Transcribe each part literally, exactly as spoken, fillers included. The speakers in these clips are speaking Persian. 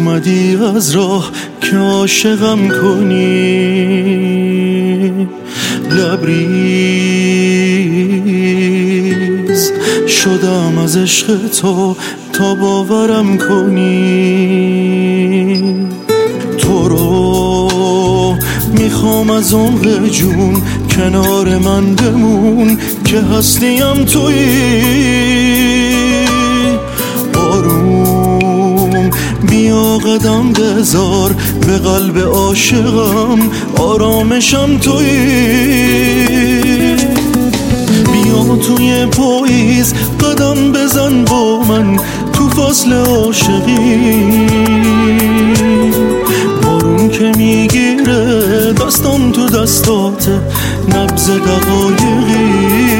اومدی از راه که عاشقم کنی، لبریز شدم از عشق تو تا باورم کنی. تو رو میخوام از عمق جون، کنار من بمون که هستیم تویی. آروم بیا قدم بذار به قلب عاشقم، آرامشم تویی. بیا توی پاییز قدم بزن با من تو فصل عاشقی. بارون که میگیره دستم تو دستات، نبض دقایقی.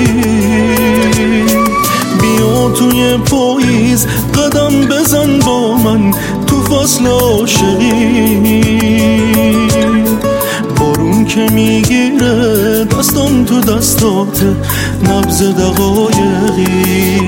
بیا توی پاییز قدم بزن با من تو فصل عاشقی. بارون که میگیره دستم تو دستات، نبض دقایقی.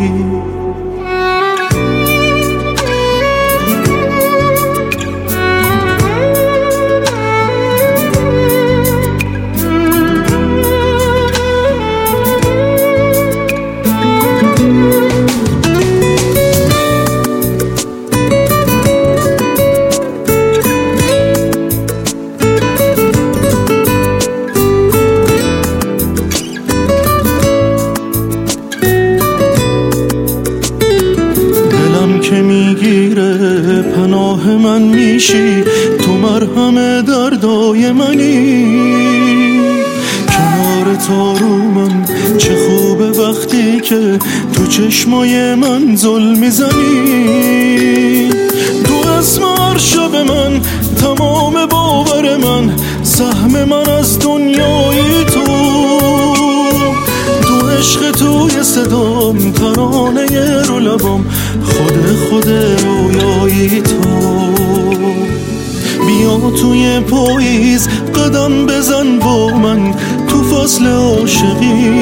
که میگیره پناه من میشی، تو مرهم دردای منی. کنار تارومم چه خوبه وقتی که تو چشمای من زل میزنی. تو اسم هر شب من، تمام باور من، سهم من از دنیای تو. تو عشق توی صدام، ترانه رو لبام، خود خود رویایی تو. بیا توی پاییز قدم بزن با من تو فصل عاشقی.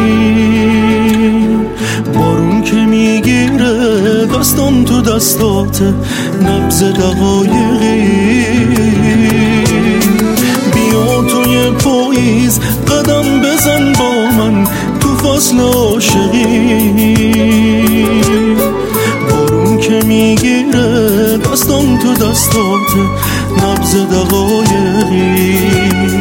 بارون که میگیره دستم تو دستات، نبض دقایقی. بیا توی پاییز قدم بزن با من تو فصل عاشقی. که میگیره دستم تو دستات، نبض دقایقی.